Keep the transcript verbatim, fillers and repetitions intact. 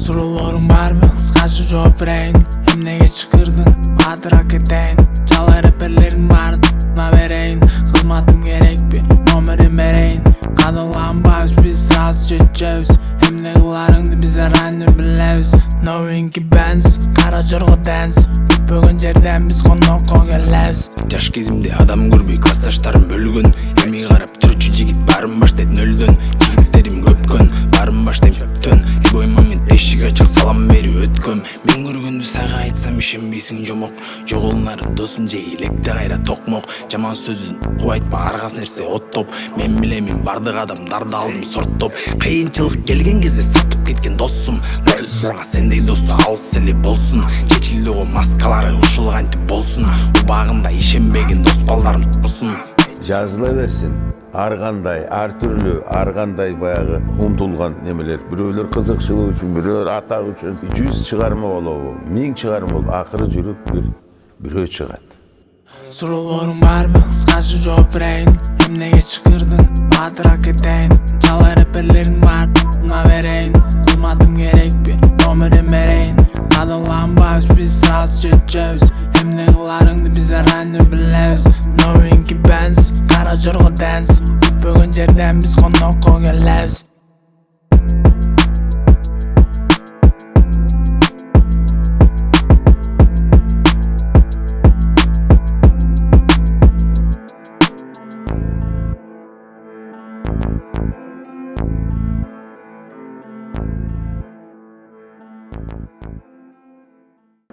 Sorularım barmı? Kıskaça cevap vereyim. Emnege çıkırdın, batırak edeyin. Çalar rapperlerin bardına vereyim. Hizmetim gerek bir numerim vereyim. Kadılan bağış biz razı çöçeceğiz. Emne kılarındı bize ranı bileviz. Knowing ki benz, kara jırgı dance. Bugün жерden biz konnoqqa kelleviz. Жаш кезимде адам көрбөй классташтарым бөлгөн. Эми карап турчу жигит барын баштайт нөлдөн. Жигиттерим көпкөн, барын баштайм чөптөн. Любой момент эшик ачык салам берип өткөм. Мен көргөндү сага айтсам ишенбейсиң жомок. Жоголнары досун же электе кайра токмок. Жаман сөзүн кубайтпа аргас нерсе оттоп. Мен билемин бардык адамдарды алдым сорттоп. Кыйынчылык келген кезде сатып кеткен досум. Досумга сендей досту алыс эле болсун. Чечилди го маскалары ушул кантип болсун. Убагында ишенбеген дос балдарым турсун. Жазыла берсин. Ар кандай, ар түрлүү, ар кандай баягы умтулган немелер. Бирөөлөр кызыкчылык үчүн, бирөөлөр атак үчүн жүз чыгарма болобу, миң чыгарма болобу, акыры жүрүп бир бирөө чыгат. Sorularım barmı? Kıskaça cevap vereyim. Emnege çıkırdın, batırak edeyin. Çalar rapperlerin bardına vereyim. Hizmetim gerek bir numerim vereyim. Kadılan bağış biz razı çöçeceğiz. Emne kılarındı bize ranı bileviz. Knowing ki benz, kara jırgı dance. Bugün жерden biz konnoqqa kelleviz. Thank you.